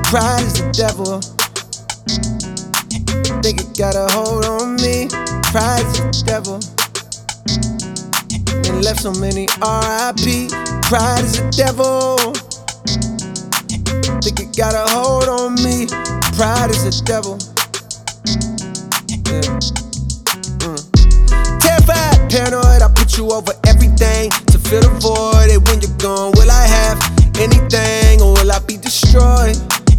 Pride is the devil. Think it got a hold on me. Pride is the devil. And left so many R.I.P. Pride is the devil. Think it got a hold on me. Pride is the devil. Yeah. Terrified, paranoid, I put you over everything to fill the void. And when you're gone, will I have anything or will I be destroyed?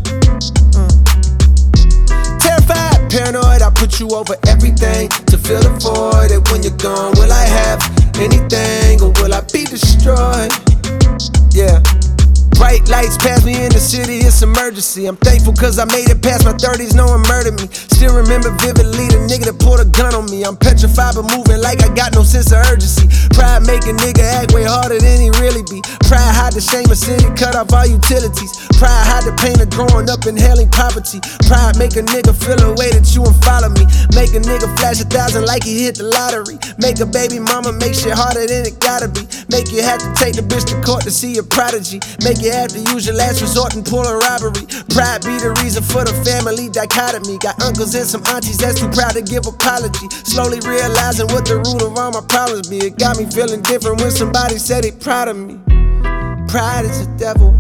Terrified, paranoid, I put you over everything to fill the void. And when you're gone, will I have anything or will I be destroyed? Yeah. Bright lights pass me in the city, it's emergency. I'm thankful cause I made it past my 30s, no one murdered me. Still remember vividly the nigga that pulled a gun on me. I'm petrified but moving like I got no sense of urgency. Pride make a nigga act way harder than he really be. Pride hide the shame of city, cut off all utilities. Pride hide the pain of growing up inhaling poverty. Pride make a nigga feel a way that you won't follow me. Make a nigga flash 1,000 like he hit the lottery. Make a baby mama make shit harder than it gotta be. Make you have to take the bitch to court to see a prodigy. Make you have to use your last resort and pull a robbery. Pride be the reason for the family dichotomy. Got uncles and some aunties that's too proud to give apology. Slowly realizing what the root of all my problems be. It got me feeling different when somebody said they proud of me. Pride is the devil.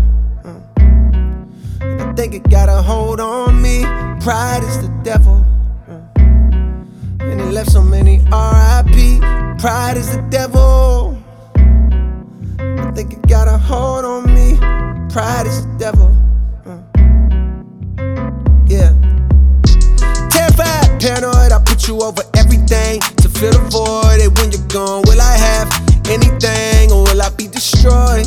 I think it got a hold on me. Pride is the devil. And it left so many R.I.P. Pride is the devil. I think it got a hold on me. Pride is the devil. Yeah. Terrified, paranoid, I put you over everything to fill the void. And when you're gone, will I have anything or will I be destroyed?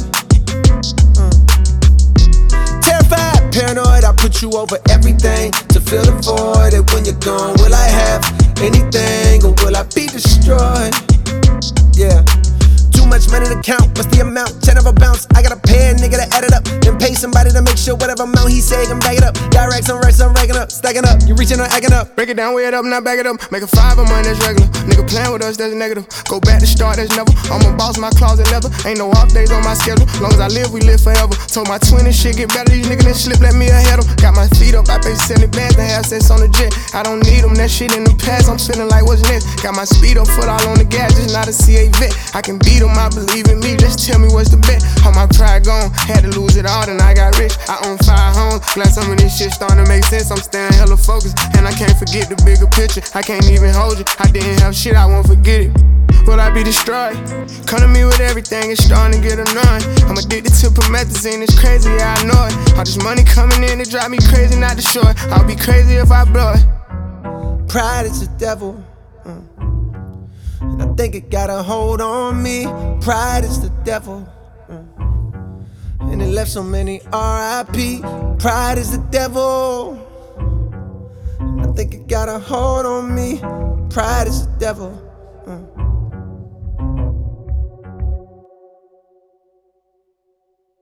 Terrified, paranoid, I put you over everything to fill the void. And when you're gone, will I have anything or will I be destroyed? Yeah. Too much money to count, what's the amount? 10 of a bounce, I gotta pay a nigga to add it up. Then pay somebody to make sure whatever amount he say can back it up. Direct some racks, I'm racking up, stacking up. You reaching or acting up. Break it down, weigh it up, not back it up. Make a 5 of mine, that's regular. Nigga playing with us, that's negative. Go back to start, that's never. I'm a boss, my closet leather. Ain't no off days on my schedule. Long as I live, we live forever. Told my twin and shit get better. These niggas that slip, let me ahead them. Got my feet up, I pay 70 bands to have sex on the jet. I don't need them, that shit in the past. I'm feeling like what's next. Got my speed up, foot all on the gas, just not a CA vet. I can beat them, I believe in me. Just tell me what's the bet. All my pride gone, had to lose it all, then I got rich. I own 5 homes, glad some of this shit starting to make sense. I'm staying hella focused, and I can't forget the bigger picture. I can't even hold you, I didn't have shit, I won't forget it. Will I be destroyed? Come to me with everything, it's starting to get annoying. I'm addicted to promethazine, it's crazy, yeah, I know it. All this money coming in, it drive me crazy, not to show it. I'll be crazy if I blow it. Pride is the devil. And I think it got a hold on me. Pride is the devil. And it left so many R.I.P. Pride is the devil. And I think it got a hold on me. Pride is the devil.